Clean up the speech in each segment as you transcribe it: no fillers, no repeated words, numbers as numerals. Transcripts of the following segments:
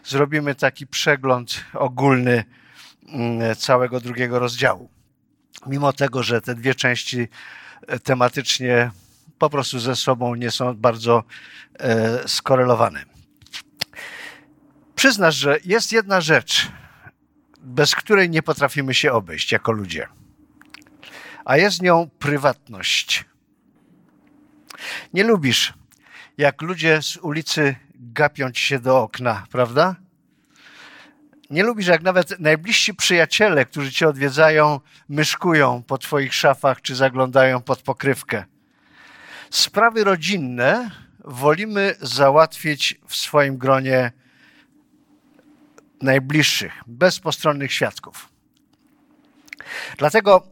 zrobimy taki przegląd ogólny całego drugiego rozdziału. Mimo tego, że te dwie części tematycznie po prostu ze sobą nie są bardzo skorelowane. Przyznasz, że jest jedna rzecz, bez której nie potrafimy się obejść jako ludzie, a jest nią prywatność. Nie lubisz, jak ludzie z ulicy gapią ci się do okna, prawda? Nie lubisz, jak nawet najbliżsi przyjaciele, którzy cię odwiedzają, myszkują po twoich szafach czy zaglądają pod pokrywkę. Sprawy rodzinne wolimy załatwić w swoim gronie najbliższych, bez postronnych świadków. Dlatego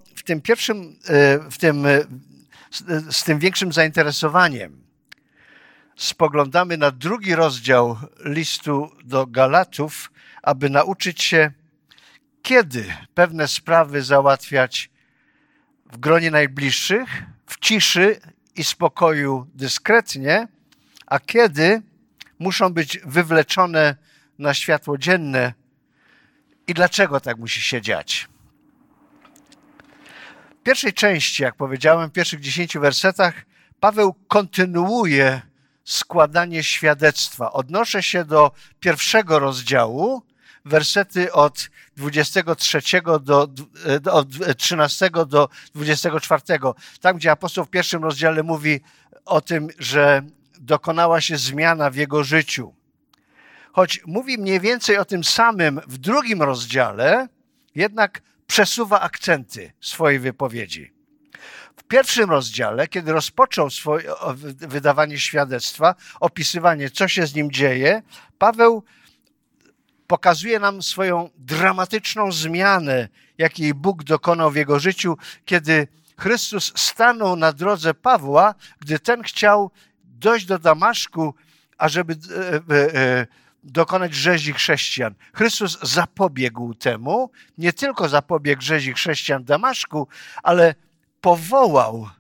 z tym większym zainteresowaniem spoglądamy na drugi rozdział listu do Galatów, aby nauczyć się, kiedy pewne sprawy załatwiać w gronie najbliższych, w ciszy i spokoju dyskretnie, a kiedy muszą być wywleczone na światło dzienne i dlaczego tak musi się dziać. W pierwszej części, jak powiedziałem, w pierwszych 10 wersetach Paweł kontynuuje składanie świadectwa. Odnoszę się do pierwszego rozdziału, wersety od 23 od 13 do 24. Tam, gdzie apostoł w pierwszym rozdziale mówi o tym, że dokonała się zmiana w jego życiu. Choć mówi mniej więcej o tym samym w drugim rozdziale, jednak przesuwa akcenty swojej wypowiedzi. W pierwszym rozdziale, kiedy rozpoczął swoje wydawanie świadectwa, opisywanie, co się z nim dzieje, Paweł pokazuje nam swoją dramatyczną zmianę, jakiej Bóg dokonał w jego życiu, kiedy Chrystus stanął na drodze Pawła, gdy ten chciał dojść do Damaszku, ażeby dokonać rzezi chrześcijan. Chrystus zapobiegł temu, nie tylko zapobiegł rzezi chrześcijan w Damaszku, ale powołał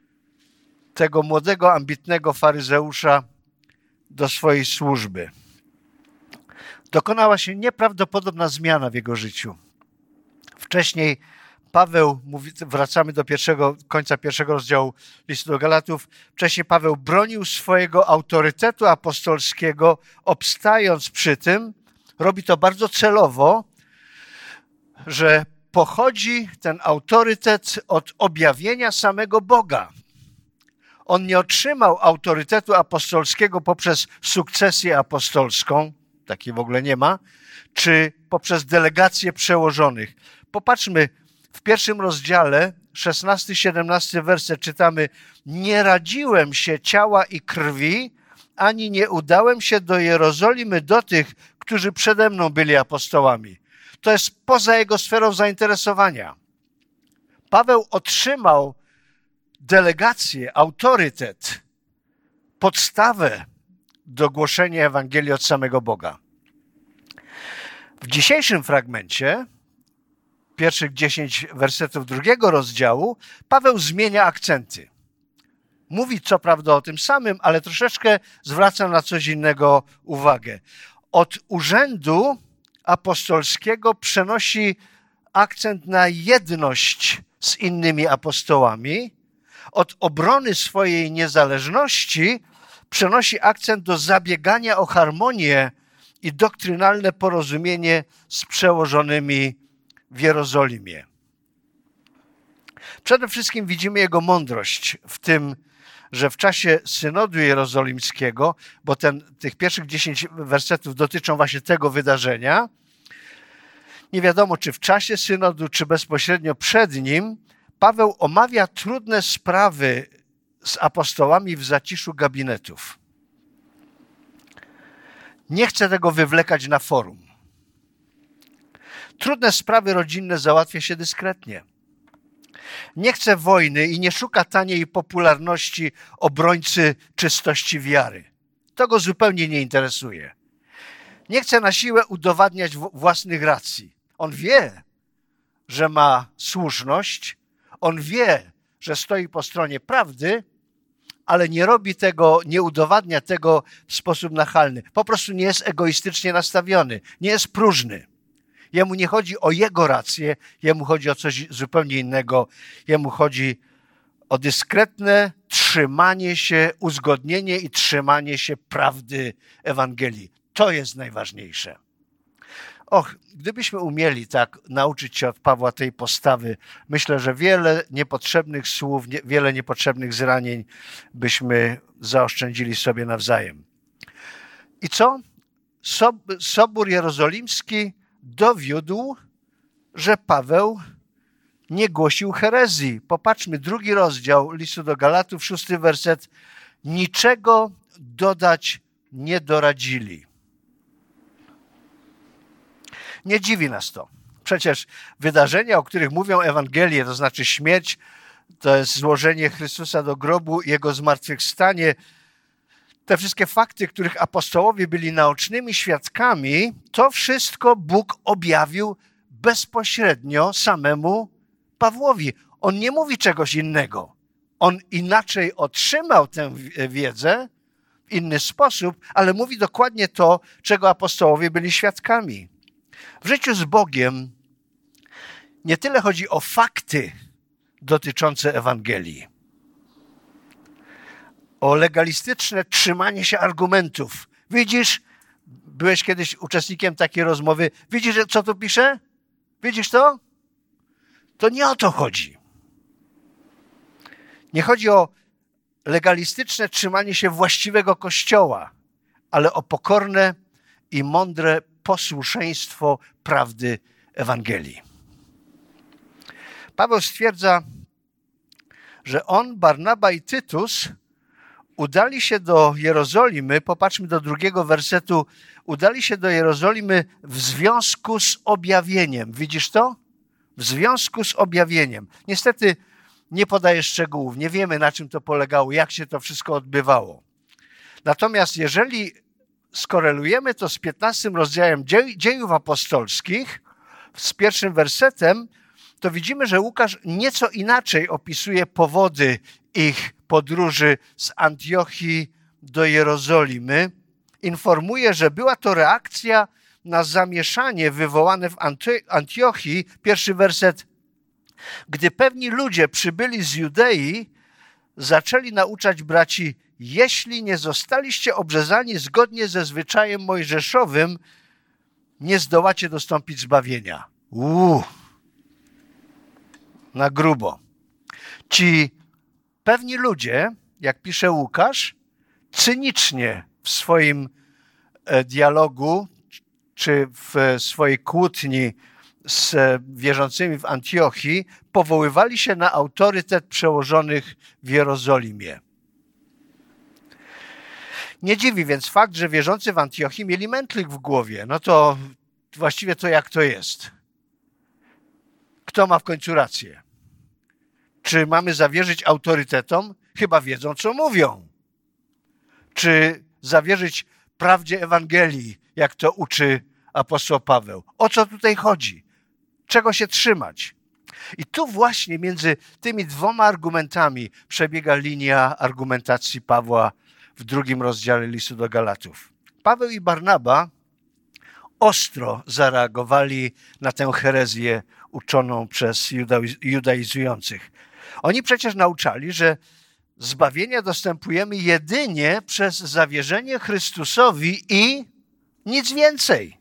tego młodego, ambitnego faryzeusza do swojej służby. Dokonała się nieprawdopodobna zmiana w jego życiu. Wcześniej Paweł, wracamy do końca pierwszego rozdziału listu do Galatów, wcześniej Paweł bronił swojego autorytetu apostolskiego, obstając przy tym, robi to bardzo celowo, że pochodzi ten autorytet od objawienia samego Boga. On nie otrzymał autorytetu apostolskiego poprzez sukcesję apostolską, takiej w ogóle nie ma, czy poprzez delegację przełożonych. Popatrzmy, w pierwszym rozdziale, 16-17 werset czytamy: nie radziłem się ciała i krwi, ani nie udałem się do Jerozolimy do tych, którzy przede mną byli apostołami. To jest poza jego sferą zainteresowania. Paweł otrzymał delegację, autorytet, podstawę do głoszenia Ewangelii od samego Boga. W dzisiejszym fragmencie, pierwszych 10 wersetów drugiego rozdziału, Paweł zmienia akcenty. Mówi co prawda o tym samym, ale troszeczkę zwraca na coś innego uwagę. Od urzędu apostolskiego przenosi akcent na jedność z innymi apostołami. Od obrony swojej niezależności przenosi akcent do zabiegania o harmonię i doktrynalne porozumienie z przełożonymi w Jerozolimie. Przede wszystkim widzimy jego mądrość w tym, że w czasie synodu jerozolimskiego, bo tych pierwszych 10 wersetów dotyczą właśnie tego wydarzenia, nie wiadomo czy w czasie synodu, czy bezpośrednio przed nim, Paweł omawia trudne sprawy z apostołami w zaciszu gabinetów. Nie chce tego wywlekać na forum. Trudne sprawy rodzinne załatwia się dyskretnie. Nie chce wojny i nie szuka taniej popularności obrońcy czystości wiary. To go zupełnie nie interesuje. Nie chce na siłę udowadniać własnych racji. On wie, że ma słuszność, on wie, że stoi po stronie prawdy, ale nie robi tego, nie udowadnia tego w sposób nachalny. Po prostu nie jest egoistycznie nastawiony, nie jest próżny. Jemu nie chodzi o jego rację, jemu chodzi o coś zupełnie innego. Jemu chodzi o dyskretne trzymanie się, uzgodnienie i trzymanie się prawdy Ewangelii. To jest najważniejsze. Gdybyśmy umieli tak nauczyć się od Pawła tej postawy, myślę, że wiele niepotrzebnych słów, wiele niepotrzebnych zranień byśmy zaoszczędzili sobie nawzajem. I co? Sobór Jerozolimski dowiódł, że Paweł nie głosił herezji. Popatrzmy, 2 rozdział listu do Galatów, 6 werset. Niczego dodać nie doradzili. Nie dziwi nas to. Przecież wydarzenia, o których mówią Ewangelie, to znaczy śmierć, to jest złożenie Chrystusa do grobu, Jego zmartwychwstanie, te wszystkie fakty, których apostołowie byli naocznymi świadkami, to wszystko Bóg objawił bezpośrednio samemu Pawłowi. On nie mówi czegoś innego. On inaczej otrzymał tę wiedzę, w inny sposób, ale mówi dokładnie to, czego apostołowie byli świadkami. W życiu z Bogiem nie tyle chodzi o fakty dotyczące Ewangelii, o legalistyczne trzymanie się argumentów. Widzisz, byłeś kiedyś uczestnikiem takiej rozmowy, widzisz, co tu pisze? Widzisz to? To nie o to chodzi. Nie chodzi o legalistyczne trzymanie się właściwego Kościoła, ale o pokorne i mądre posłuszeństwo prawdy Ewangelii. Paweł stwierdza, że on, Barnaba i Tytus udali się do Jerozolimy, popatrzmy do 2 wersetu, udali się do Jerozolimy w związku z objawieniem. Widzisz to? W związku z objawieniem. Niestety nie podaję szczegółów, nie wiemy, na czym to polegało, jak się to wszystko odbywało. Natomiast jeżeli skorelujemy to z 15 rozdziałem Dziejów Apostolskich, z 1 wersetem, to widzimy, że Łukasz nieco inaczej opisuje powody ich podróży z Antiochii do Jerozolimy. Informuje, że była to reakcja na zamieszanie wywołane w Antiochii. 1 werset. Gdy pewni ludzie przybyli z Judei, zaczęli nauczać braci: jeśli nie zostaliście obrzezani zgodnie ze zwyczajem mojżeszowym, nie zdołacie dostąpić zbawienia. Na grubo. Ci pewni ludzie, jak pisze Łukasz, cynicznie w swoim dialogu czy w swojej kłótni z wierzącymi w Antiochii powoływali się na autorytet przełożonych w Jerozolimie. Nie dziwi więc fakt, że wierzący w Antiochii mieli mętlik w głowie. No to właściwie to jak to jest? Kto ma w końcu rację? Czy mamy zawierzyć autorytetom? Chyba wiedzą, co mówią. Czy zawierzyć prawdzie Ewangelii, jak to uczy apostoł Paweł? O co tutaj chodzi? Czego się trzymać? I tu właśnie między tymi 2 argumentami przebiega linia argumentacji Pawła w 2 rozdziale listu do Galatów. Paweł i Barnaba ostro zareagowali na tę herezję uczoną przez judaizujących. Oni przecież nauczali, że zbawienia dostępujemy jedynie przez zawierzenie Chrystusowi i nic więcej.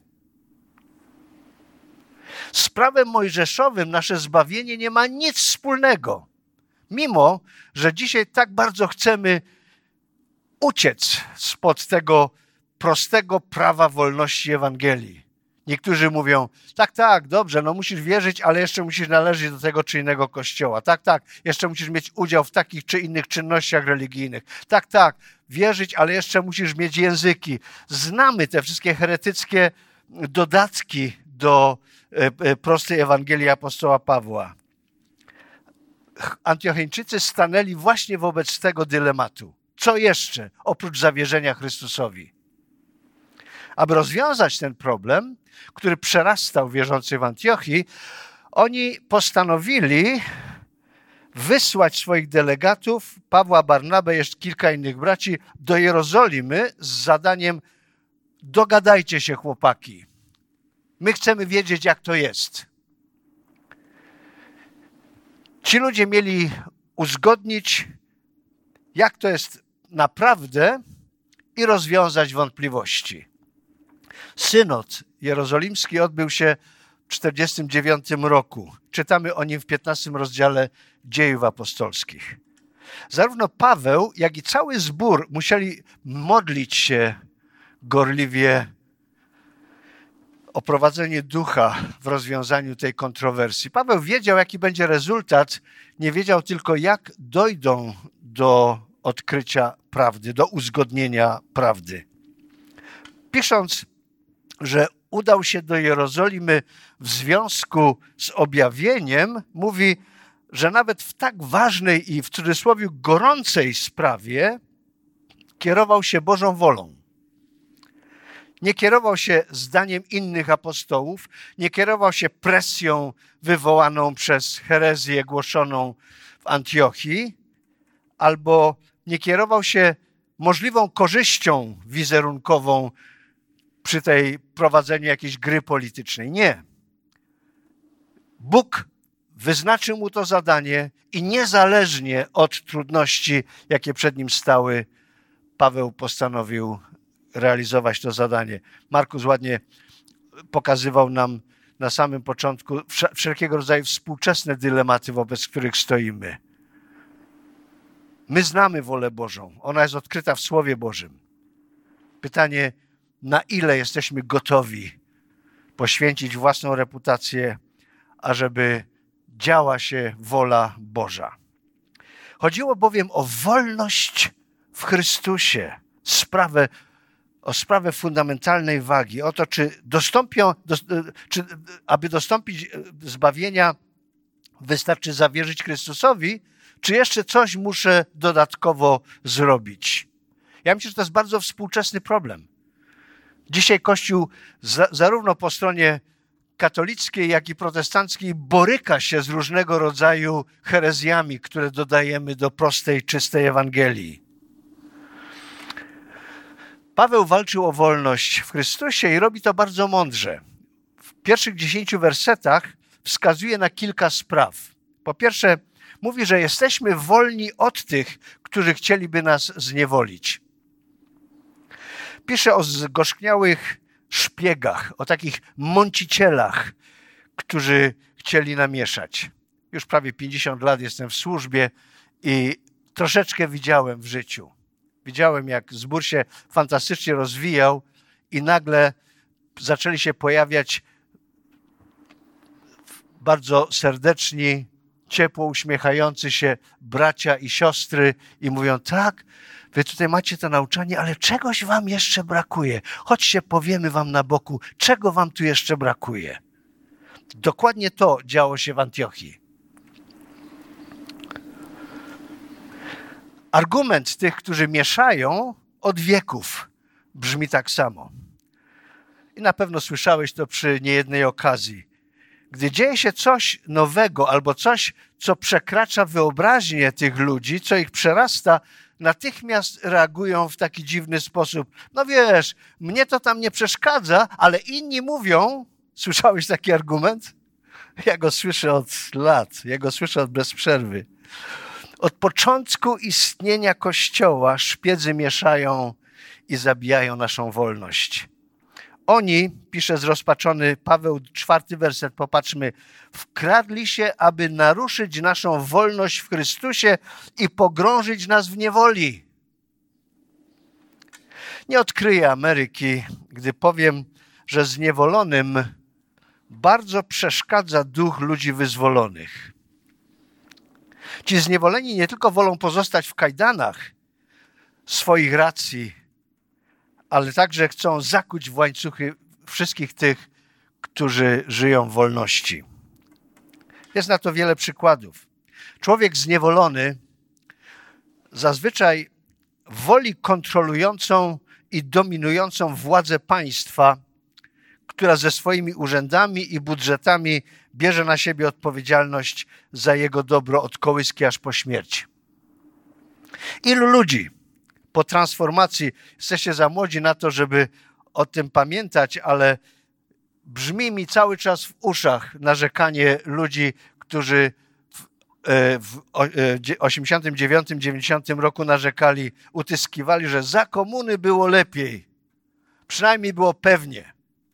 Z prawem mojżeszowym nasze zbawienie nie ma nic wspólnego. Mimo że dzisiaj tak bardzo chcemy uciec spod tego prostego prawa wolności Ewangelii. Niektórzy mówią, tak, dobrze, no musisz wierzyć, ale jeszcze musisz należeć do tego czy innego kościoła. Tak, jeszcze musisz mieć udział w takich czy innych czynnościach religijnych. Tak, wierzyć, ale jeszcze musisz mieć języki. Znamy te wszystkie heretyckie dodatki do prostej Ewangelii apostoła Pawła. Antiocheńczycy stanęli właśnie wobec tego dylematu. Co jeszcze oprócz zawierzenia Chrystusowi? Aby rozwiązać ten problem, który przerastał wierzących w Antiochii, oni postanowili wysłać swoich delegatów, Pawła, Barnabę, jeszcze kilka innych braci, do Jerozolimy z zadaniem: dogadajcie się, chłopaki. My chcemy wiedzieć, jak to jest. Ci ludzie mieli uzgodnić, jak to jest naprawdę i rozwiązać wątpliwości. Synod jerozolimski odbył się w 49 roku. Czytamy o nim w 15 rozdziale Dziejów Apostolskich. Zarówno Paweł, jak i cały zbór musieli modlić się gorliwie o prowadzenie ducha w rozwiązaniu tej kontrowersji. Paweł wiedział, jaki będzie rezultat, nie wiedział tylko, jak dojdą do odkrycia prawdy, do uzgodnienia prawdy. Pisząc, że udał się do Jerozolimy w związku z objawieniem, mówi, że nawet w tak ważnej i w cudzysłowie gorącej sprawie kierował się Bożą wolą. Nie kierował się zdaniem innych apostołów, nie kierował się presją wywołaną przez herezję głoszoną w Antiochii, albo nie kierował się możliwą korzyścią wizerunkową przy tej prowadzeniu jakiejś gry politycznej. Nie. Bóg wyznaczył mu to zadanie i niezależnie od trudności, jakie przed nim stały, Paweł postanowił realizować to zadanie. Markus ładnie pokazywał nam na samym początku wszelkiego rodzaju współczesne dylematy, wobec których stoimy. My znamy wolę Bożą. Ona jest odkryta w Słowie Bożym. Pytanie, na ile jesteśmy gotowi poświęcić własną reputację, ażeby działa się wola Boża. Chodziło bowiem o wolność w Chrystusie, o sprawę fundamentalnej wagi, o to, czy aby dostąpić zbawienia, wystarczy zawierzyć Chrystusowi, czy jeszcze coś muszę dodatkowo zrobić. Ja myślę, że to jest bardzo współczesny problem. Dzisiaj Kościół zarówno po stronie katolickiej, jak i protestanckiej boryka się z różnego rodzaju herezjami, które dodajemy do prostej, czystej Ewangelii. Paweł walczył o wolność w Chrystusie i robi to bardzo mądrze. W pierwszych 10 wersetach wskazuje na kilka spraw. Po pierwsze, mówi, że jesteśmy wolni od tych, którzy chcieliby nas zniewolić. Pisze o zgorzkniałych szpiegach, o takich mącicielach, którzy chcieli namieszać. Już prawie 50 lat jestem w służbie i troszeczkę widziałem w życiu. Widziałem, jak zbór się fantastycznie rozwijał i nagle zaczęli się pojawiać bardzo serdeczni, ciepło uśmiechający się bracia i siostry i mówią: tak, wy tutaj macie to nauczanie, ale czegoś wam jeszcze brakuje. Chodźcie, powiemy wam na boku, czego wam tu jeszcze brakuje. Dokładnie to działo się w Antiochii. Argument tych, którzy mieszają, od wieków brzmi tak samo. I na pewno słyszałeś to przy niejednej okazji. Gdy dzieje się coś nowego albo coś, co przekracza wyobraźnię tych ludzi, co ich przerasta, natychmiast reagują w taki dziwny sposób. No wiesz, mnie to tam nie przeszkadza, ale inni mówią... Słyszałeś taki argument? Ja go słyszę od lat, ja go słyszę bez przerwy. Od początku istnienia Kościoła szpiedzy mieszają i zabijają naszą wolność. Oni, pisze zrozpaczony Paweł, 4 werset, popatrzmy, wkradli się, aby naruszyć naszą wolność w Chrystusie i pogrążyć nas w niewoli. Nie odkryję Ameryki, gdy powiem, że zniewolonym bardzo przeszkadza duch ludzi wyzwolonych. Ci zniewoleni nie tylko wolą pozostać w kajdanach swoich racji, ale także chcą zakuć w łańcuchy wszystkich tych, którzy żyją w wolności. Jest na to wiele przykładów. Człowiek zniewolony zazwyczaj woli kontrolującą i dominującą władzę państwa, która ze swoimi urzędami i budżetami bierze na siebie odpowiedzialność za jego dobro od kołyski aż po śmierć. Ilu ludzi po transformacji, jesteście za młodzi na to, żeby o tym pamiętać, ale brzmi mi cały czas w uszach narzekanie ludzi, którzy w 89-90 roku narzekali, utyskiwali, że za komuny było lepiej. Przynajmniej było pewnie.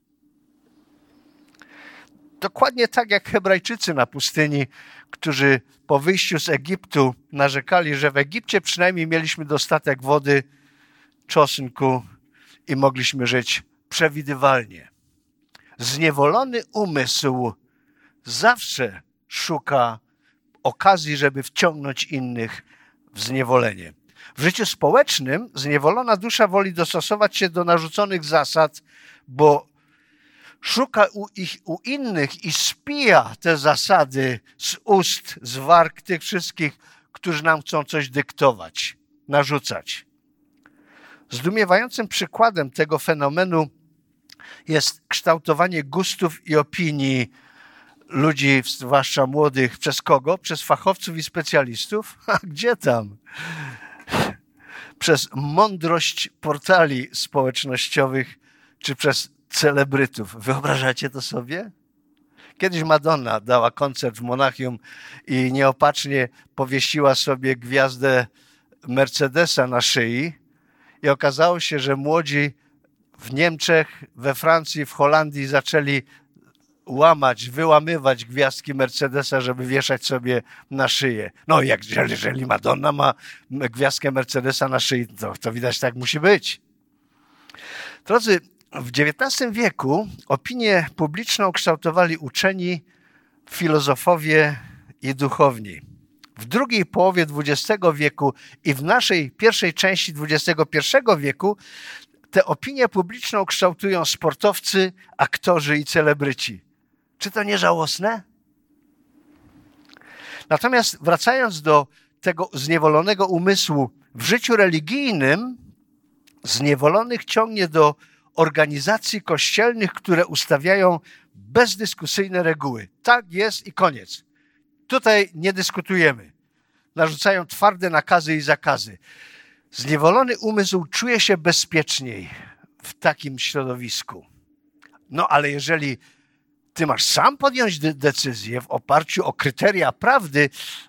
Dokładnie tak jak Hebrajczycy na pustyni, którzy po wyjściu z Egiptu narzekali, że w Egipcie przynajmniej mieliśmy dostatek wody, czosnku i mogliśmy żyć przewidywalnie. Zniewolony umysł zawsze szuka okazji, żeby wciągnąć innych w zniewolenie. W życiu społecznym zniewolona dusza woli dostosować się do narzuconych zasad, bo szuka u innych i spija te zasady z ust, z warg tych wszystkich, którzy nam chcą coś dyktować, narzucać. Zdumiewającym przykładem tego fenomenu jest kształtowanie gustów i opinii ludzi, zwłaszcza młodych, przez kogo? Przez fachowców i specjalistów? A gdzie tam? Przez mądrość portali społecznościowych czy przez celebrytów. Wyobrażacie to sobie? Kiedyś Madonna dała koncert w Monachium i nieopatrznie powiesiła sobie gwiazdę Mercedesa na szyi i okazało się, że młodzi w Niemczech, we Francji, w Holandii zaczęli wyłamywać gwiazdki Mercedesa, żeby wieszać sobie na szyję. No jeżeli Madonna ma gwiazdkę Mercedesa na szyi, to widać tak musi być. Drodzy, w XIX wieku opinię publiczną kształtowali uczeni, filozofowie i duchowni. W drugiej połowie XX wieku i w naszej pierwszej części XXI wieku tę opinię publiczną kształtują sportowcy, aktorzy i celebryci. Czy to nie żałosne? Natomiast wracając do tego zniewolonego umysłu, w życiu religijnym zniewolonych ciągnie do organizacji kościelnych, które ustawiają bezdyskusyjne reguły. Tak jest i koniec. Tutaj nie dyskutujemy. Narzucają twarde nakazy i zakazy. Zniewolony umysł czuje się bezpieczniej w takim środowisku. No ale jeżeli ty masz sam podjąć decyzję w oparciu o kryteria prawdy,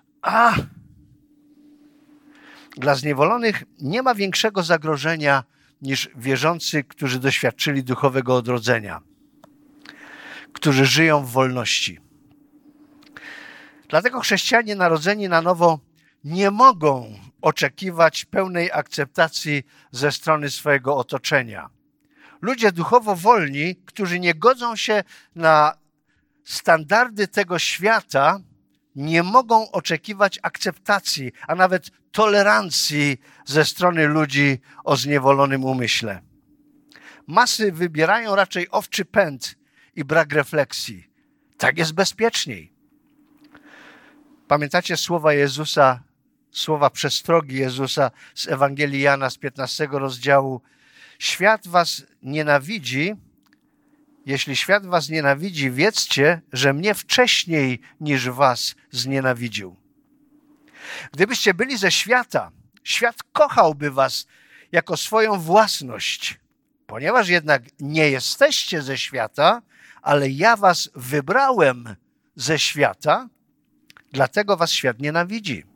dla zniewolonych nie ma większego zagrożenia niż wierzący, którzy doświadczyli duchowego odrodzenia, którzy żyją w wolności. Dlatego chrześcijanie narodzeni na nowo nie mogą oczekiwać pełnej akceptacji ze strony swojego otoczenia. Ludzie duchowo wolni, którzy nie godzą się na standardy tego świata, nie mogą oczekiwać akceptacji, a nawet tolerancji ze strony ludzi o zniewolonym umyśle. Masy wybierają raczej owczy pęd i brak refleksji. Tak jest bezpieczniej. Pamiętacie słowa Jezusa, słowa przestrogi Jezusa z Ewangelii Jana z 15 rozdziału? Świat was nienawidzi. Jeśli świat was nienawidzi, wiedzcie, że mnie wcześniej niż was znienawidził. Gdybyście byli ze świata, świat kochałby was jako swoją własność. Ponieważ jednak nie jesteście ze świata, ale ja was wybrałem ze świata, dlatego was świat nienawidzi.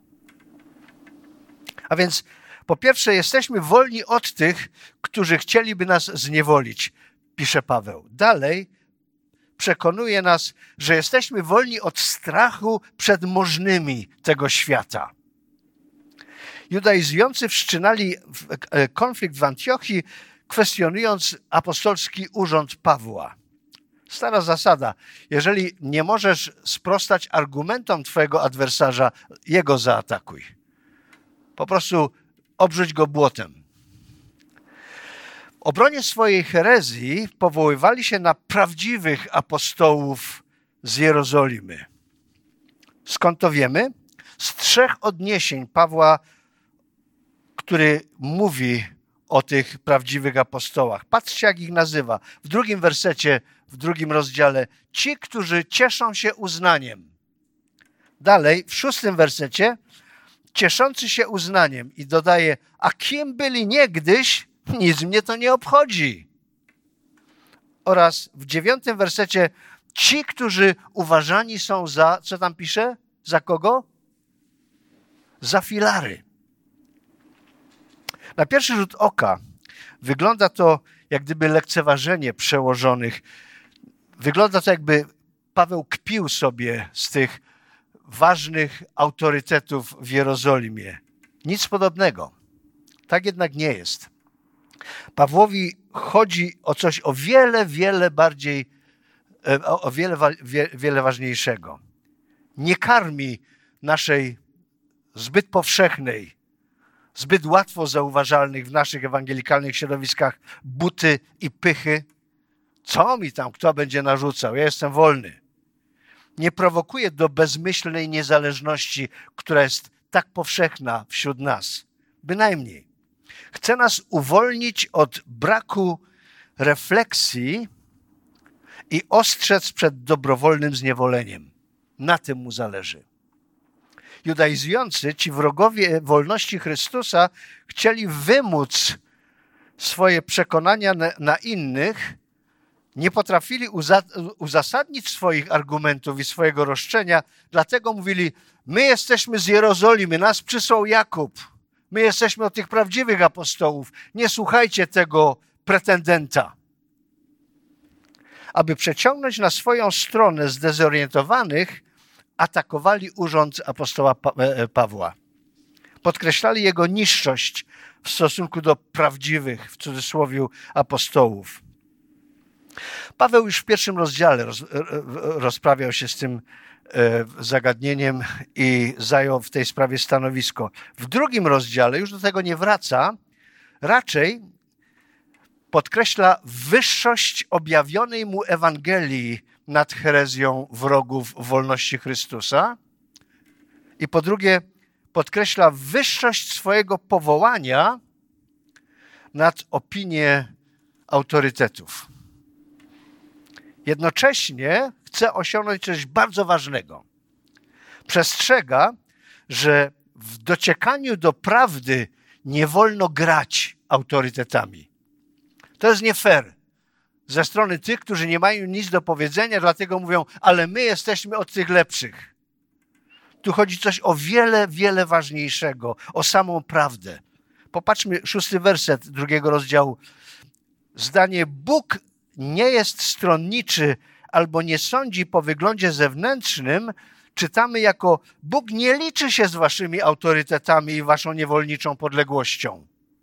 A więc po pierwsze jesteśmy wolni od tych, którzy chcieliby nas zniewolić, pisze Paweł. Dalej przekonuje nas, że jesteśmy wolni od strachu przed możnymi tego świata. Judaizujący wszczynali konflikt w Antiochii, kwestionując apostolski urząd Pawła. Stara zasada. Jeżeli nie możesz sprostać argumentom twojego adwersarza, jego zaatakuj. Po prostu obrzuć go błotem. W obronie swojej herezji powoływali się na prawdziwych apostołów z Jerozolimy. Skąd to wiemy? Z 3 odniesień Pawła, który mówi o tych prawdziwych apostołach. Patrzcie, jak ich nazywa. W 2 wersecie w 2 rozdziale. Ci, którzy cieszą się uznaniem. Dalej, w 6 wersecie, cieszący się uznaniem i dodaje, a kim byli niegdyś, nic mnie to nie obchodzi. Oraz w 9 wersecie, ci, którzy uważani są za, co tam pisze? Za kogo? Za filary. Na pierwszy rzut oka wygląda to jak gdyby lekceważenie przełożonych. Wygląda to jakby Paweł kpił sobie z tych ważnych autorytetów w Jerozolimie. Nic podobnego. Tak jednak nie jest. Pawłowi chodzi o coś o wiele bardziej, o wiele ważniejszego. Nie karmi naszej zbyt powszechnej, zbyt łatwo zauważalnych w naszych ewangelikalnych środowiskach buty i pychy. Co mi tam kto będzie narzucał? Ja jestem wolny. Nie prowokuje do bezmyślnej niezależności, która jest tak powszechna wśród nas. Bynajmniej. Chce nas uwolnić od braku refleksji i ostrzec przed dobrowolnym zniewoleniem. Na tym mu zależy. Judaizujący, ci wrogowie wolności Chrystusa, chcieli wymóc swoje przekonania na innych, nie potrafili uzasadnić swoich argumentów i swojego roszczenia, dlatego mówili, my jesteśmy z Jerozolimy, nas przysłał Jakub, my jesteśmy od tych prawdziwych apostołów, nie słuchajcie tego pretendenta. Aby przeciągnąć na swoją stronę zdezorientowanych, atakowali urząd apostoła Pawła. Podkreślali jego niższość w stosunku do prawdziwych, w cudzysłowie, apostołów. Paweł już w 1 rozdziale rozprawiał się z tym zagadnieniem i zajął w tej sprawie stanowisko. W 2 rozdziale już do tego nie wraca, raczej podkreśla wyższość objawionej mu Ewangelii nad herezją wrogów wolności Chrystusa i po drugie podkreśla wyższość swojego powołania nad opinię autorytetów. Jednocześnie chce osiągnąć coś bardzo ważnego. Przestrzega, że w dociekaniu do prawdy nie wolno grać autorytetami. To jest nie fair ze strony tych, którzy nie mają nic do powiedzenia, dlatego mówią, ale my jesteśmy od tych lepszych. Tu chodzi coś o wiele ważniejszego, o samą prawdę. Popatrzmy, 6 werset 2 rozdziału. Zdanie Bóg nie jest stronniczy albo nie sądzi po wyglądzie zewnętrznym, czytamy jako Bóg nie liczy się z waszymi autorytetami i waszą niewolniczą podległością.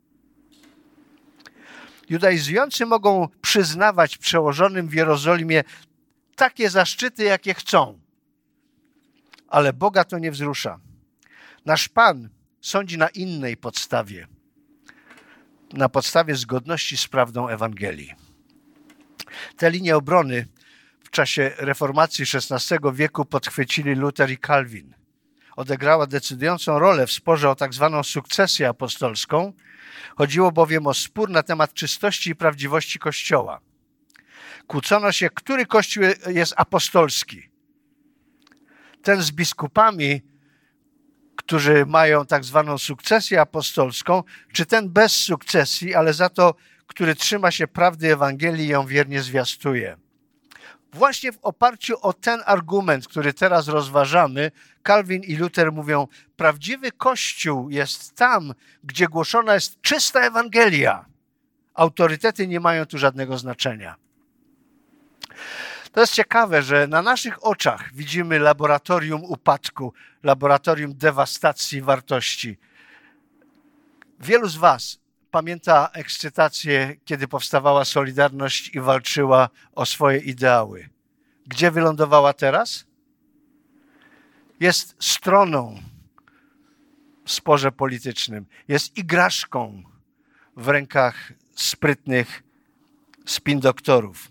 Judaizujący mogą przyznawać przełożonym w Jerozolimie takie zaszczyty, jakie chcą, ale Boga to nie wzrusza. Nasz Pan sądzi na innej podstawie, na podstawie zgodności z prawdą Ewangelii. Te linie obrony w czasie reformacji XVI wieku podchwycili Luther i Calvin. Odegrała decydującą rolę w sporze o tak zwaną sukcesję apostolską. Chodziło bowiem o spór na temat czystości i prawdziwości Kościoła. Kłócono się, który Kościół jest apostolski. Ten z biskupami, którzy mają tak zwaną sukcesję apostolską, czy ten bez sukcesji, ale za to, który trzyma się prawdy Ewangelii i ją wiernie zwiastuje. Właśnie w oparciu o ten argument, który teraz rozważamy, Calvin i Luther mówią, prawdziwy Kościół jest tam, gdzie głoszona jest czysta Ewangelia. Autorytety nie mają tu żadnego znaczenia. To jest ciekawe, że na naszych oczach widzimy laboratorium upadku, laboratorium dewastacji wartości. Wielu z was pamięta ekscytację, kiedy powstawała Solidarność i walczyła o swoje ideały. Gdzie wylądowała teraz? Jest stroną w sporze politycznym. Jest igraszką w rękach sprytnych spin-doktorów.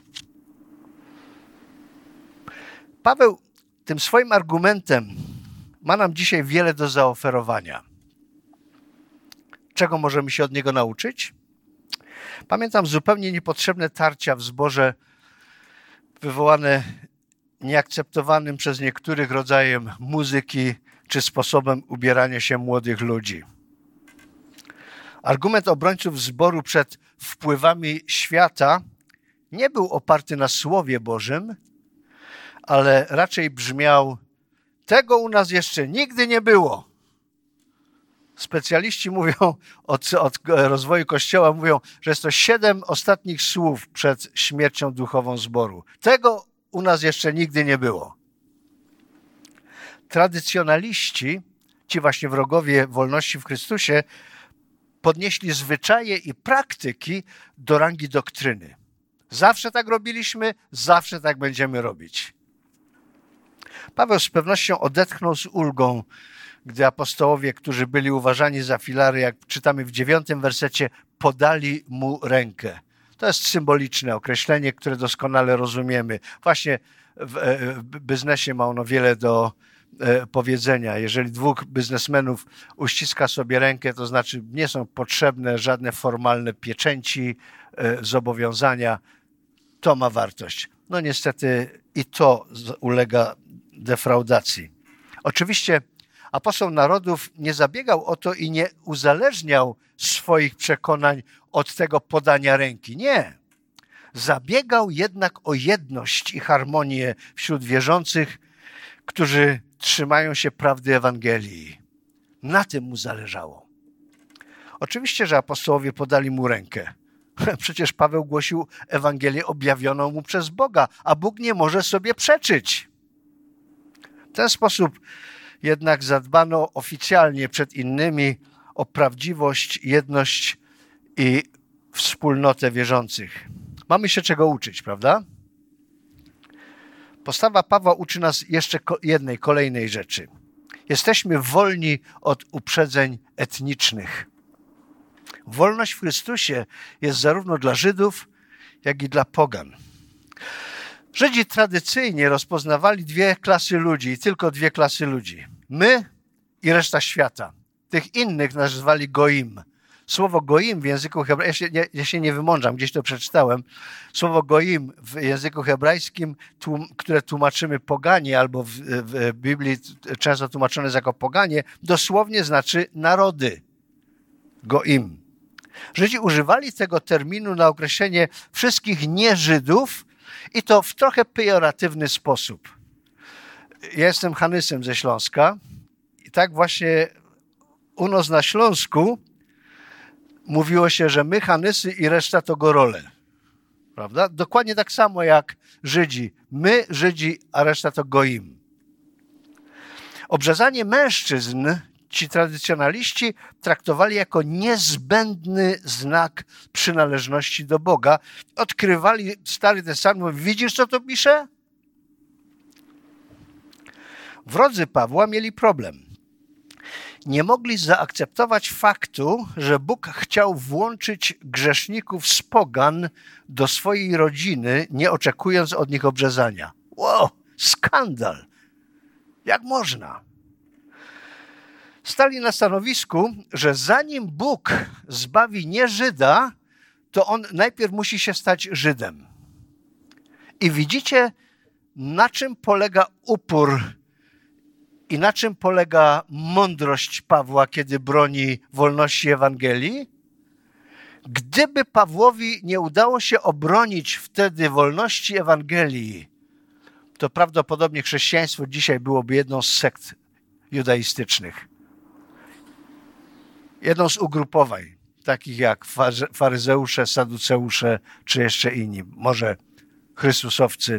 Paweł tym swoim argumentem ma nam dzisiaj wiele do zaoferowania. Czego możemy się od niego nauczyć? Pamiętam zupełnie niepotrzebne tarcia w zborze wywołane nieakceptowanym przez niektórych rodzajem muzyki czy sposobem ubierania się młodych ludzi. Argument obrońców zboru przed wpływami świata nie był oparty na Słowie Bożym, ale raczej brzmiał: tego u nas jeszcze nigdy nie było. Specjaliści mówią od rozwoju Kościoła, mówią, że jest to 7 ostatnich słów przed śmiercią duchową zboru. Tego u nas jeszcze nigdy nie było. Tradycjonaliści, ci właśnie wrogowie wolności w Chrystusie, podnieśli zwyczaje i praktyki do rangi doktryny. Zawsze tak robiliśmy, zawsze tak będziemy robić. Paweł z pewnością odetchnął z ulgą, gdy apostołowie, którzy byli uważani za filary, jak czytamy w 9 wersecie, podali mu rękę. To jest symboliczne określenie, które doskonale rozumiemy. Właśnie w biznesie ma ono wiele do powiedzenia. Jeżeli 2 biznesmenów uściska sobie rękę, to znaczy nie są potrzebne żadne formalne pieczęci, zobowiązania. To ma wartość. No niestety i to ulega defraudacji. Oczywiście apostoł narodów nie zabiegał o to i nie uzależniał swoich przekonań od tego podania ręki. Nie. Zabiegał jednak o jedność i harmonię wśród wierzących, którzy trzymają się prawdy Ewangelii. Na tym mu zależało. Oczywiście, że apostołowie podali mu rękę. Przecież Paweł głosił Ewangelię objawioną mu przez Boga, a Bóg nie może sobie przeczyć. W ten sposób jednak zadbano oficjalnie przed innymi o prawdziwość, jedność i wspólnotę wierzących. Mamy się czego uczyć, prawda? Postawa Pawła uczy nas jeszcze jednej, kolejnej rzeczy. Jesteśmy wolni od uprzedzeń etnicznych. Wolność w Chrystusie jest zarówno dla Żydów, jak i dla pogan. Żydzi tradycyjnie rozpoznawali 2 klasy ludzi i tylko 2 klasy ludzi. My i reszta świata. Tych innych nazywali goim. Słowo goim w języku hebrajskim, ja się nie wymądrzam, gdzieś to przeczytałem. Słowo goim w języku hebrajskim, które tłumaczymy poganie, albo w Biblii często tłumaczone jest jako poganie, dosłownie znaczy narody. Goim. Żydzi używali tego terminu na określenie wszystkich nie-Żydów i to w trochę pejoratywny sposób. Ja jestem Hanysem ze Śląska i tak właśnie u nas na Śląsku mówiło się, że my Hanysy i reszta to Gorole. Prawda? Dokładnie tak samo jak Żydzi. My Żydzi, a reszta to Goim. Obrzezanie mężczyzn ci tradycjonaliści traktowali jako niezbędny znak przynależności do Boga. Odkrywali Stary Testament. Widzisz, co to pisze? Wrodzy Pawła mieli problem. Nie mogli zaakceptować faktu, że Bóg chciał włączyć grzeszników z pogan do swojej rodziny, nie oczekując od nich obrzezania. Wow, skandal! Jak można? Stali na stanowisku, że zanim Bóg zbawi nie Żyda, to on najpierw musi się stać Żydem. I widzicie, na czym polega upór i na czym polega mądrość Pawła, kiedy broni wolności Ewangelii? Gdyby Pawłowi nie udało się obronić wtedy wolności Ewangelii, to prawdopodobnie chrześcijaństwo dzisiaj byłoby jedną z sekt judaistycznych. Jedną z ugrupowań, takich jak faryzeusze, saduceusze, czy jeszcze inni, może chrystusowcy.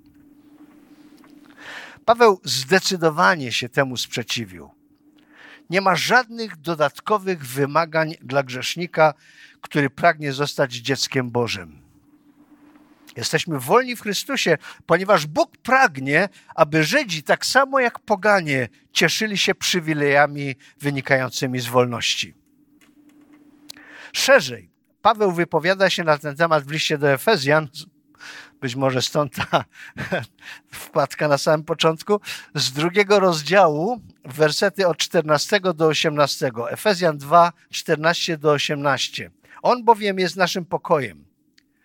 Paweł zdecydowanie się temu sprzeciwił. Nie ma żadnych dodatkowych wymagań dla grzesznika, który pragnie zostać dzieckiem Bożym. Jesteśmy wolni w Chrystusie, ponieważ Bóg pragnie, aby Żydzi, tak samo jak poganie, cieszyli się przywilejami wynikającymi z wolności. Szerzej, Paweł wypowiada się na ten temat w liście do Efezjan, być może stąd ta wpadka na samym początku, z 2 rozdziału, wersety od 14 do 18. Efezjan 2, 14 do 18. On bowiem jest naszym pokojem,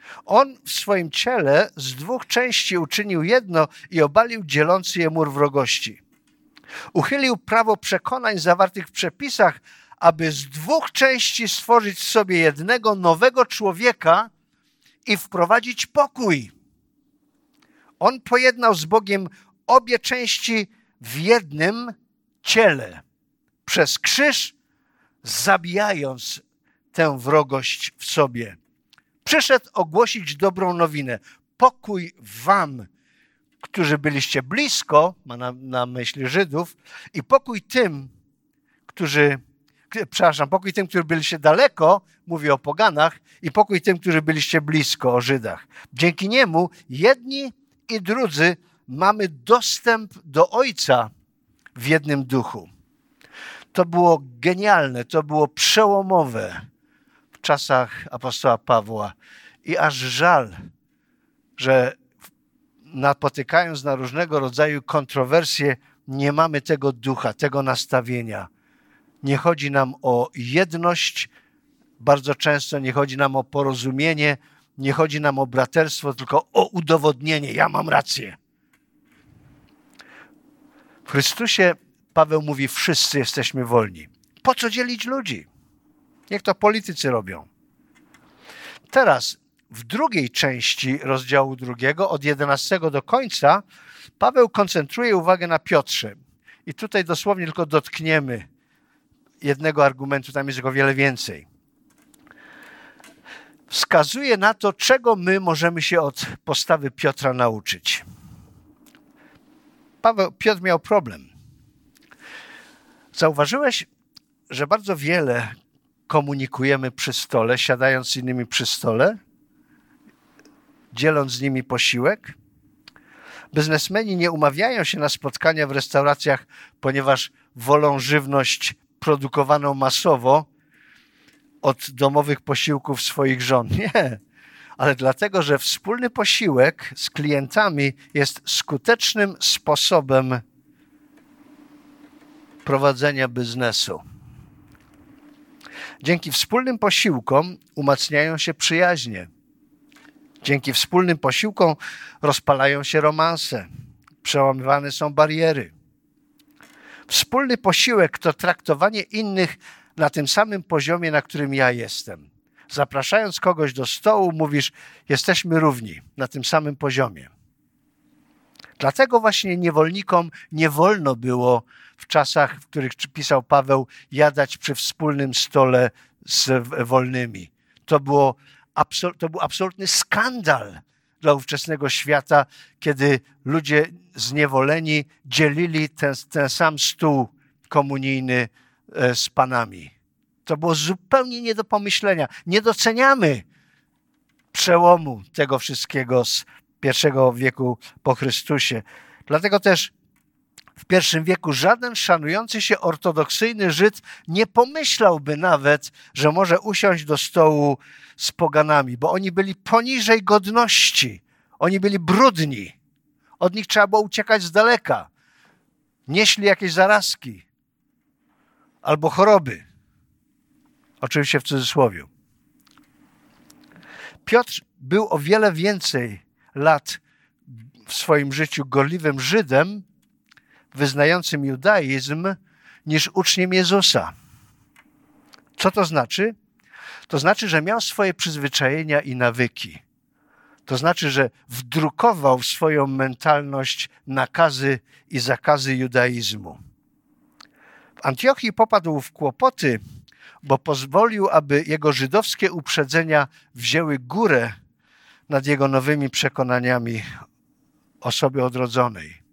On w swoim ciele z 2 części uczynił jedno i obalił dzielący je mur wrogości. Uchylił prawo przekonań zawartych w przepisach, aby z 2 części stworzyć sobie jednego nowego człowieka i wprowadzić pokój. On pojednał z Bogiem obie części w jednym ciele, przez krzyż, zabijając tę wrogość w sobie. Przyszedł ogłosić dobrą nowinę. Pokój wam, którzy byliście blisko, ma na myśli Żydów, i pokój tym, którzy byliście daleko, mówię o poganach, i pokój tym, którzy byliście blisko, o Żydach. Dzięki niemu jedni i drudzy mamy dostęp do Ojca w jednym duchu. To było genialne, to było przełomowe w czasach apostoła Pawła. I aż żal, że napotykając na różnego rodzaju kontrowersje, nie mamy tego ducha, tego nastawienia. Nie chodzi nam o jedność, bardzo często nie chodzi nam o porozumienie, nie chodzi nam o braterstwo, tylko o udowodnienie. Ja mam rację. W Chrystusie Paweł mówi, wszyscy jesteśmy wolni. Po co dzielić ludzi? Niech to politycy robią. Teraz w drugiej części rozdziału 2, od 11 do końca, Paweł koncentruje uwagę na Piotrze. I tutaj dosłownie tylko dotkniemy jednego argumentu, tam jest go wiele więcej. Wskazuje na to, czego my możemy się od postawy Piotra nauczyć. Piotr miał problem. Zauważyłeś, że bardzo wiele komunikujemy przy stole, siadając z innymi przy stole, dzieląc z nimi posiłek? Biznesmeni nie umawiają się na spotkania w restauracjach, ponieważ wolą żywność produkowaną masowo od domowych posiłków swoich żon. Nie, ale dlatego, że wspólny posiłek z klientami jest skutecznym sposobem prowadzenia biznesu. Dzięki wspólnym posiłkom umacniają się przyjaźnie. Dzięki wspólnym posiłkom rozpalają się romanse. Przełamywane są bariery. Wspólny posiłek to traktowanie innych na tym samym poziomie, na którym ja jestem. Zapraszając kogoś do stołu, mówisz, jesteśmy równi, na tym samym poziomie. Dlatego właśnie niewolnikom nie wolno było w czasach, w których pisał Paweł, jadać przy wspólnym stole z wolnymi. To był absolutny skandal dla ówczesnego świata, kiedy ludzie zniewoleni dzielili ten sam stół komunijny z panami. To było zupełnie nie do pomyślenia. Nie doceniamy przełomu tego wszystkiego z I wieku po Chrystusie. Dlatego też w I wieku żaden szanujący się ortodoksyjny Żyd nie pomyślałby nawet, że może usiąść do stołu z poganami, bo oni byli poniżej godności. Oni byli brudni. Od nich trzeba było uciekać z daleka. Nieśli jakieś zarazki albo choroby. Oczywiście w cudzysłowie. Piotr był o wiele więcej lat w swoim życiu gorliwym Żydem, wyznającym judaizm, niż uczniem Jezusa. Co to znaczy? To znaczy, że miał swoje przyzwyczajenia i nawyki. To znaczy, że wdrukował w swoją mentalność nakazy i zakazy judaizmu. W Antiochii popadł w kłopoty, bo pozwolił, aby jego żydowskie uprzedzenia wzięły górę nad jego nowymi przekonaniami osoby odrodzonej.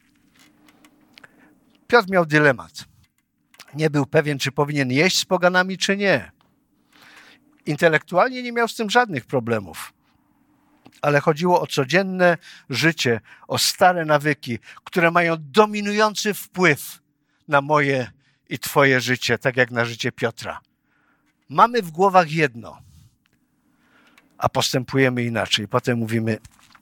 Piotr miał dylemat. Nie był pewien, czy powinien jeść z poganami, czy nie. Intelektualnie nie miał z tym żadnych problemów. Ale chodziło o codzienne życie, o stare nawyki, które mają dominujący wpływ na moje i twoje życie, tak jak na życie Piotra. Mamy w głowach jedno, a postępujemy inaczej. Potem mówimy,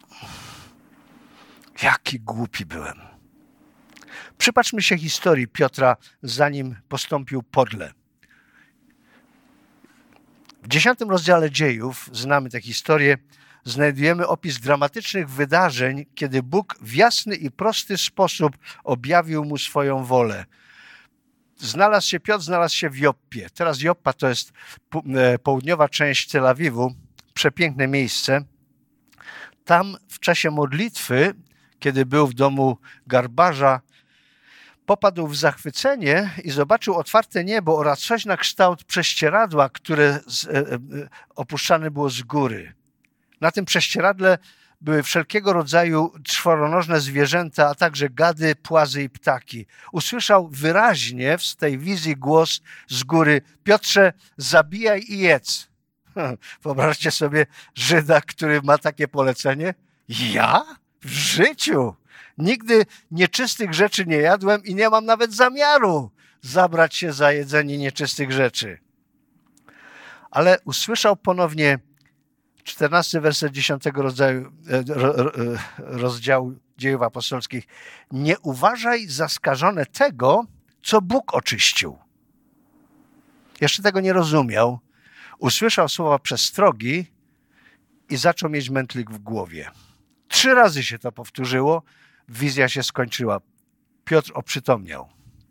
jaki głupi byłem. Przypatrzmy się historii Piotra, zanim postąpił podle. W 10 rozdziale Dziejów znamy tę historię. znajdujemy opis dramatycznych wydarzeń, kiedy Bóg w jasny i prosty sposób objawił mu swoją wolę. Piotr znalazł się w Joppie. Teraz Joppa to jest południowa część Tel Awiwu, przepiękne miejsce. Tam w czasie modlitwy, kiedy był w domu garbarza, popadł w zachwycenie i zobaczył otwarte niebo oraz coś na kształt prześcieradła, które opuszczane było z góry. Na tym prześcieradle były wszelkiego rodzaju czworonożne zwierzęta, a także gady, płazy i ptaki. Usłyszał wyraźnie z tej wizji głos z góry: Piotrze, zabijaj i jedz. Wyobraźcie sobie Żyda, który ma takie polecenie. Ja? W życiu! Nigdy nieczystych rzeczy nie jadłem i nie mam nawet zamiaru zabrać się za jedzenie nieczystych rzeczy. Ale usłyszał ponownie 14 werset 10 rozdziału Dziejów Apostolskich. Nie uważaj za skażone tego, co Bóg oczyścił. Jeszcze tego nie rozumiał. Usłyszał słowa przestrogi i zaczął mieć mętlik w głowie. 3 razy się to powtórzyło. Wizja się skończyła. Piotr oprzytomniał.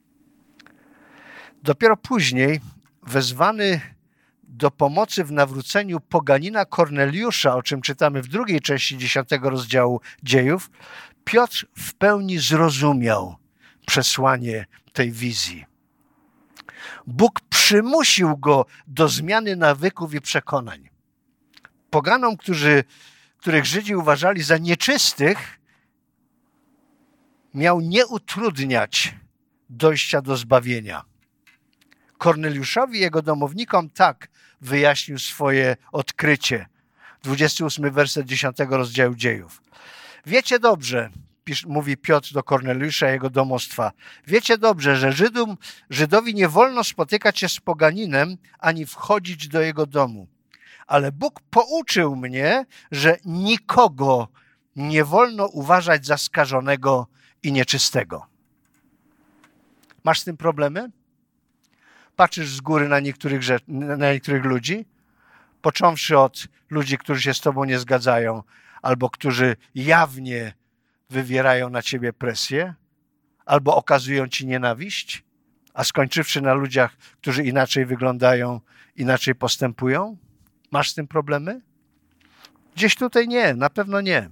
Dopiero później, wezwany do pomocy w nawróceniu poganina Korneliusza, o czym czytamy w drugiej części 10 rozdziału Dziejów, Piotr w pełni zrozumiał przesłanie tej wizji. Bóg przymusił go do zmiany nawyków i przekonań. Poganom, których Żydzi uważali za nieczystych, miał nie utrudniać dojścia do zbawienia. Korneliuszowi i jego domownikom tak wyjaśnił swoje odkrycie. 28 werset 10 rozdziału Dziejów. Wiecie dobrze, mówi Piotr do Korneliusza i jego domostwa, wiecie dobrze, że Żydowi nie wolno spotykać się z poganinem, ani wchodzić do jego domu. Ale Bóg pouczył mnie, że nikogo nie wolno uważać za skażonego i nieczystego. Masz z tym problemy? Patrzysz z góry na niektórych ludzi, począwszy od ludzi, którzy się z tobą nie zgadzają, albo którzy jawnie wywierają na ciebie presję, albo okazują ci nienawiść, a skończywszy na ludziach, którzy inaczej wyglądają, inaczej postępują? Masz z tym problemy? Gdzieś tutaj nie, na pewno nie.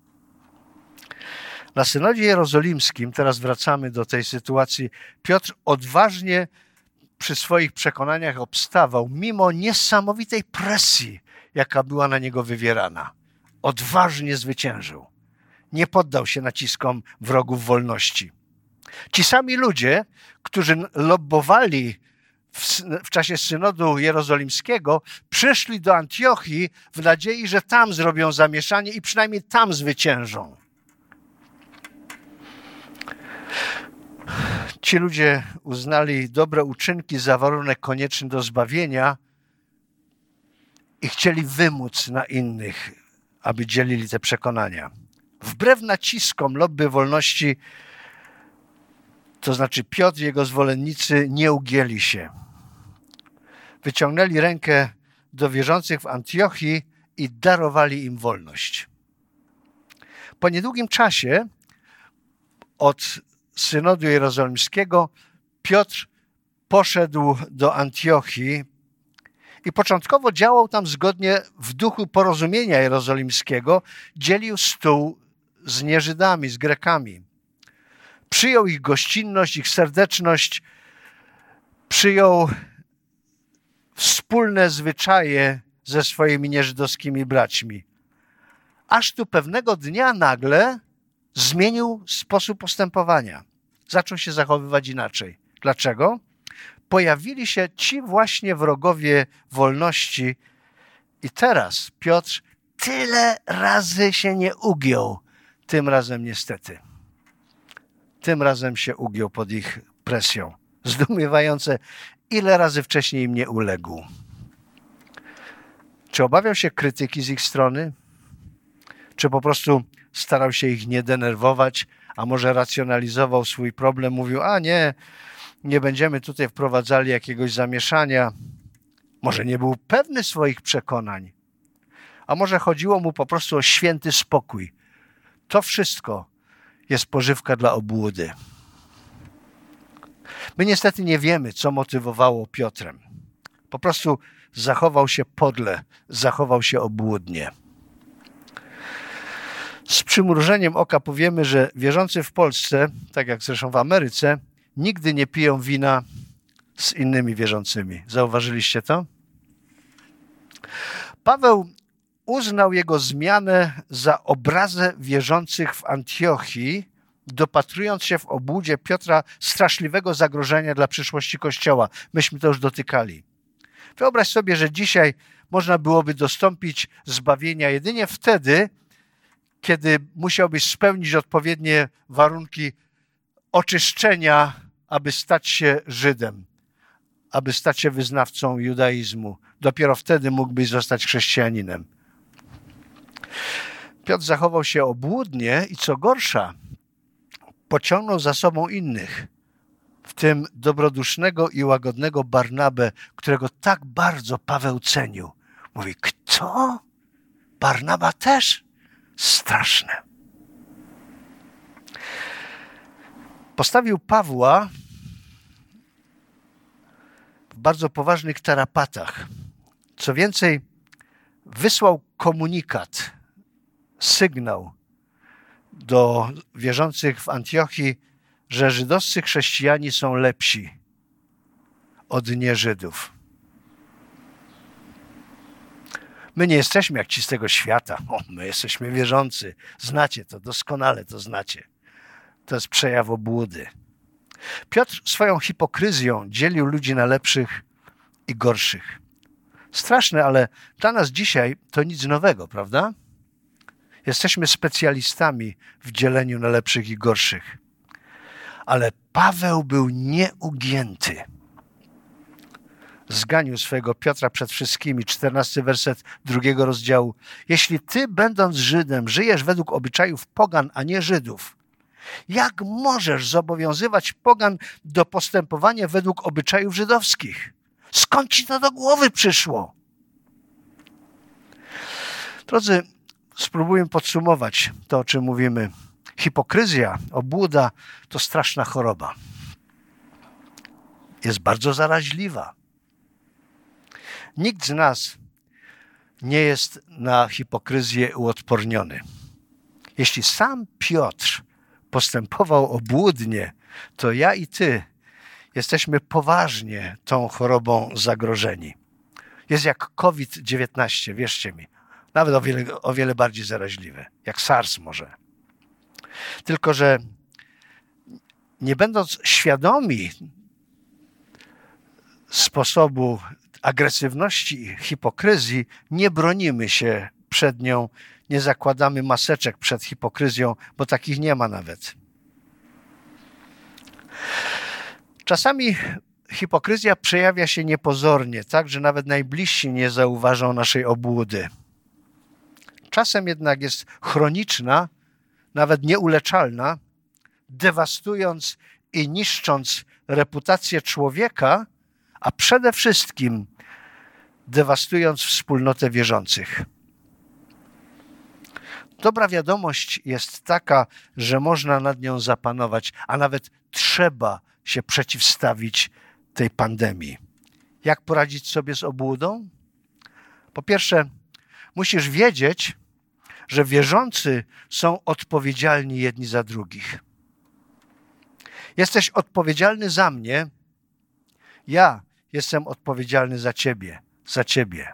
Na synodzie jerozolimskim, teraz wracamy do tej sytuacji, Piotr odważnie przy swoich przekonaniach obstawał, mimo niesamowitej presji, jaka była na niego wywierana. Odważnie zwyciężył. Nie poddał się naciskom wrogów wolności. Ci sami ludzie, którzy lobbowali w czasie synodu jerozolimskiego, przyszli do Antiochii w nadziei, że tam zrobią zamieszanie i przynajmniej tam zwyciężą. Ci ludzie uznali dobre uczynki za warunek konieczny do zbawienia i chcieli wymóc na innych, aby dzielili te przekonania. Wbrew naciskom lobby wolności, to znaczy Piotr i jego zwolennicy nie ugięli się. Wyciągnęli rękę do wierzących w Antiochii i darowali im wolność. Po niedługim czasie od synodu jerozolimskiego Piotr poszedł do Antiochii i początkowo działał tam zgodnie w duchu porozumienia jerozolimskiego, dzielił stół z nieżydami, z Grekami. Przyjął ich gościnność, ich serdeczność, przyjął wspólne zwyczaje ze swoimi nieżydowskimi braćmi. Aż tu pewnego dnia nagle zmienił sposób postępowania. Zaczął się zachowywać inaczej. Dlaczego? Pojawili się ci właśnie wrogowie wolności i teraz Piotr tyle razy się nie ugiął. Tym razem niestety. Tym razem się ugiął pod ich presją. Zdumiewające, ile razy wcześniej im nie uległ. Czy obawiał się krytyki z ich strony? Czy po prostu starał się ich nie denerwować, a może racjonalizował swój problem, mówił, nie będziemy tutaj wprowadzali jakiegoś zamieszania. Może nie był pewny swoich przekonań, A może chodziło mu po prostu o święty spokój. To wszystko jest pożywka dla obłudy. My niestety nie wiemy, co motywowało Piotrem. Po prostu zachował się podle, zachował się obłudnie. Z przymrużeniem oka powiemy, że wierzący w Polsce, tak jak zresztą w Ameryce, nigdy nie piją wina z innymi wierzącymi. Zauważyliście to? Paweł uznał jego zmianę za obrazę wierzących w Antiochii, dopatrując się w obłudzie Piotra straszliwego zagrożenia dla przyszłości Kościoła. Myśmy to już dotykali. Wyobraź sobie, że dzisiaj można byłoby dostąpić zbawienia jedynie wtedy, kiedy musiałbyś spełnić odpowiednie warunki oczyszczenia, aby stać się Żydem, aby stać się wyznawcą judaizmu. Dopiero wtedy mógłbyś zostać chrześcijaninem. Piotr zachował się obłudnie i co gorsza, pociągnął za sobą innych, w tym dobrodusznego i łagodnego Barnabę, którego tak bardzo Paweł cenił. Mówi, kto? Barnaba też? Straszne. Postawił Pawła w bardzo poważnych tarapatach. Co więcej, wysłał komunikat, sygnał do wierzących w Antiochii, że żydowscy chrześcijanie są lepsi od nieżydów. My nie jesteśmy jak ci z tego świata. My jesteśmy wierzący. Znacie to, doskonale to znacie. To jest przejaw obłudy. Piotr swoją hipokryzją dzielił ludzi na lepszych i gorszych. Straszne, ale dla nas dzisiaj to nic nowego, prawda? Jesteśmy specjalistami w dzieleniu na lepszych i gorszych. Ale Paweł był nieugięty. Zganił swojego Piotra przed wszystkimi. 14 werset 2 rozdziału. Jeśli ty, będąc Żydem, żyjesz według obyczajów pogan, a nie Żydów, jak możesz zobowiązywać pogan do postępowania według obyczajów żydowskich? Skąd ci to do głowy przyszło? Drodzy, spróbujmy podsumować to, o czym mówimy. Hipokryzja, obłuda to straszna choroba. Jest bardzo zaraźliwa. Nikt z nas nie jest na hipokryzję uodporniony. Jeśli sam Piotr postępował obłudnie, to ja i ty jesteśmy poważnie tą chorobą zagrożeni. Jest jak COVID-19, wierzcie mi. Nawet o wiele bardziej zaraźliwe, jak SARS może. Tylko że nie będąc świadomi sposobu agresywności i hipokryzji, nie bronimy się przed nią, nie zakładamy maseczek przed hipokryzją, bo takich nie ma nawet. Czasami hipokryzja przejawia się niepozornie, tak, że nawet najbliżsi nie zauważą naszej obłudy. Czasem jednak jest chroniczna, nawet nieuleczalna, dewastując i niszcząc reputację człowieka, a przede wszystkim dewastując wspólnotę wierzących. Dobra wiadomość jest taka, że można nad nią zapanować, a nawet trzeba się przeciwstawić tej pandemii. Jak poradzić sobie z obłudą? Po pierwsze, musisz wiedzieć, że wierzący są odpowiedzialni jedni za drugich. Jesteś odpowiedzialny za mnie, ja jestem odpowiedzialny za ciebie.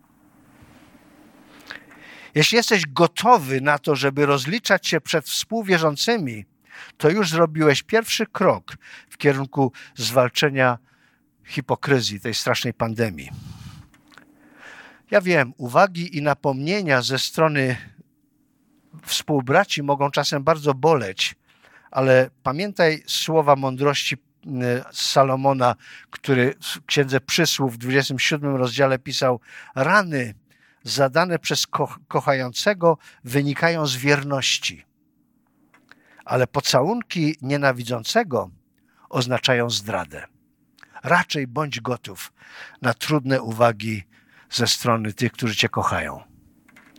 Jeśli jesteś gotowy na to, żeby rozliczać się przed współwierzącymi, to już zrobiłeś pierwszy krok w kierunku zwalczenia hipokryzji, tej strasznej pandemii. Ja wiem, uwagi i napomnienia ze strony współbraci mogą czasem bardzo boleć, ale pamiętaj słowa mądrości Salomona, który w Księdze Przysłów w 27 rozdziale pisał: rany zadane przez kochającego wynikają z wierności, ale pocałunki nienawidzącego oznaczają zdradę. Raczej bądź gotów na trudne uwagi ze strony tych, którzy cię kochają.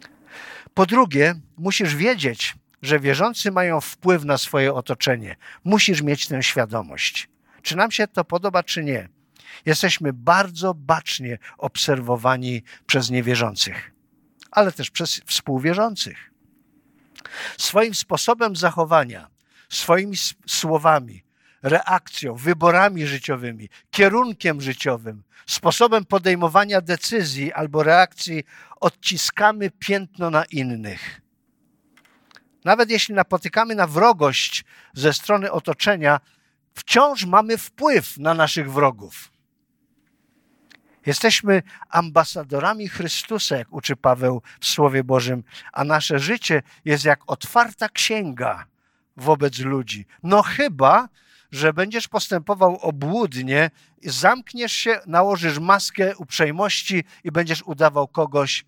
Po drugie, musisz wiedzieć, że wierzący mają wpływ na swoje otoczenie. Musisz mieć tę świadomość. Czy nam się to podoba, czy nie? Jesteśmy bardzo bacznie obserwowani przez niewierzących, ale też przez współwierzących. Swoim sposobem zachowania, swoimi słowami, reakcją, wyborami życiowymi, kierunkiem życiowym, sposobem podejmowania decyzji albo reakcji odciskamy piętno na innych. Nawet jeśli napotykamy na wrogość ze strony otoczenia, wciąż mamy wpływ na naszych wrogów. Jesteśmy ambasadorami Chrystusa, jak uczy Paweł w Słowie Bożym, a nasze życie jest jak otwarta księga wobec ludzi. No chyba, że będziesz postępował obłudnie, zamkniesz się, nałożysz maskę uprzejmości i będziesz udawał kogoś,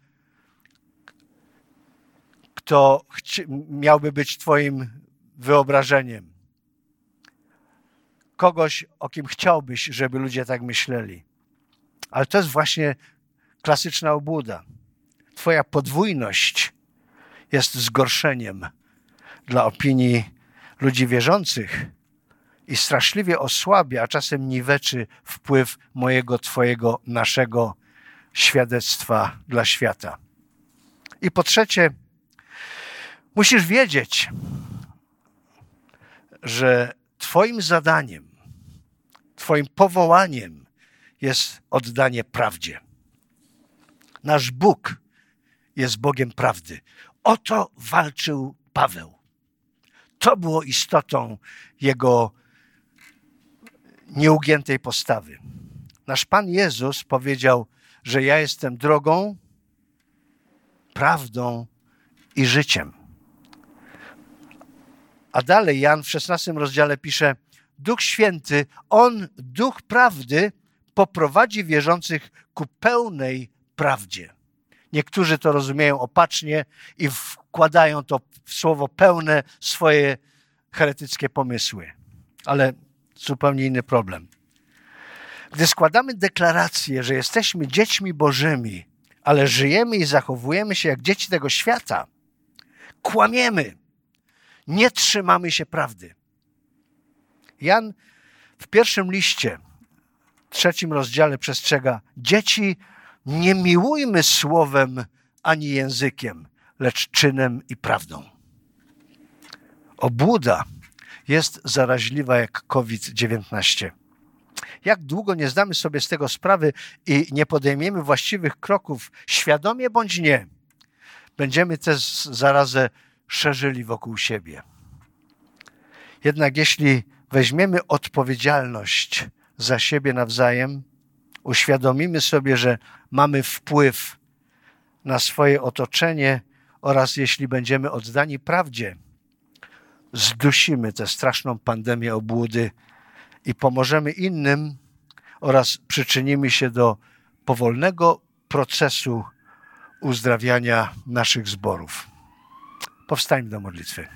kto miałby być twoim wyobrażeniem. Kogoś, o kim chciałbyś, żeby ludzie tak myśleli. Ale to jest właśnie klasyczna obłuda. Twoja podwójność jest zgorszeniem dla opinii ludzi wierzących i straszliwie osłabia, a czasem niweczy wpływ mojego, twojego, naszego świadectwa dla świata. I po trzecie, musisz wiedzieć, że twoim zadaniem, twoim powołaniem jest oddanie prawdzie. Nasz Bóg jest Bogiem prawdy. O to walczył Paweł. To było istotą jego nieugiętej postawy. Nasz Pan Jezus powiedział, że ja jestem drogą, prawdą i życiem. A dalej Jan w 16 rozdziale pisze, Duch Święty, On, Duch Prawdy, poprowadzi wierzących ku pełnej prawdzie. Niektórzy to rozumieją opacznie i wkładają to w słowo pełne swoje heretyckie pomysły. Ale zupełnie inny problem. Gdy składamy deklarację, że jesteśmy dziećmi Bożymi, ale żyjemy i zachowujemy się jak dzieci tego świata, kłamiemy, nie trzymamy się prawdy. Jan w pierwszym liście, 3 rozdziale przestrzega, dzieci, nie miłujmy słowem ani językiem, lecz czynem i prawdą. Obłuda jest zaraźliwa jak COVID-19. Jak długo nie zdamy sobie z tego sprawy i nie podejmiemy właściwych kroków, świadomie bądź nie, będziemy tę zarazę szerzyli wokół siebie. Jednak jeśli weźmiemy odpowiedzialność za siebie nawzajem, uświadomimy sobie, że mamy wpływ na swoje otoczenie oraz jeśli będziemy oddani prawdzie, zdusimy tę straszną pandemię obłudy i pomożemy innym oraz przyczynimy się do powolnego procesu uzdrawiania naszych zborów. Powstańmy do modlitwy.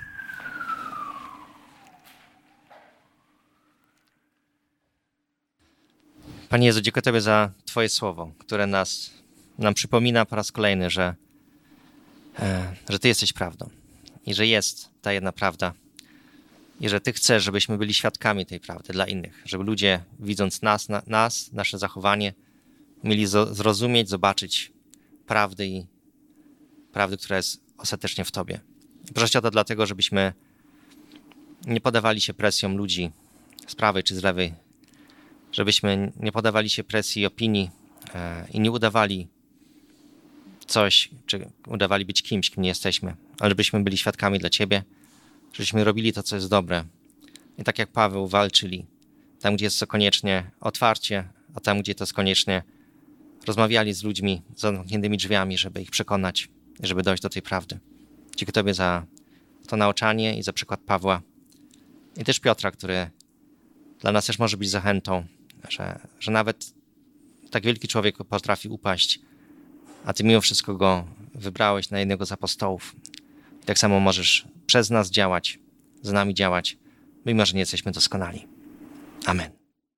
Panie Jezu, dziękuję Tobie za Twoje słowo, które nam przypomina po raz kolejny, że Ty jesteś prawdą i że jest ta jedna prawda i że Ty chcesz, żebyśmy byli świadkami tej prawdy dla innych, żeby ludzie, widząc nas, nasze zachowanie, mieli zrozumieć, zobaczyć prawdy, która jest ostatecznie w Tobie. Proszę Cię o to dlatego, żebyśmy nie podawali się presjom ludzi z prawej czy z lewej, żebyśmy nie podawali się presji opinii i nie udawali coś, czy udawali być kimś, kim nie jesteśmy, ale żebyśmy byli świadkami dla Ciebie, żebyśmy robili to, co jest dobre. I tak jak Paweł walczyli, tam gdzie jest to koniecznie otwarcie, a tam gdzie to jest koniecznie rozmawiali z ludźmi z zamkniętymi drzwiami, żeby ich przekonać, żeby dojść do tej prawdy. Dziękuję Tobie za to nauczanie i za przykład Pawła i też Piotra, który dla nas też może być zachętą, że nawet tak wielki człowiek potrafi upaść, a Ty mimo wszystko go wybrałeś na jednego z apostołów. I tak samo możesz przez nas działać, z nami działać, mimo że nie jesteśmy doskonali. Amen.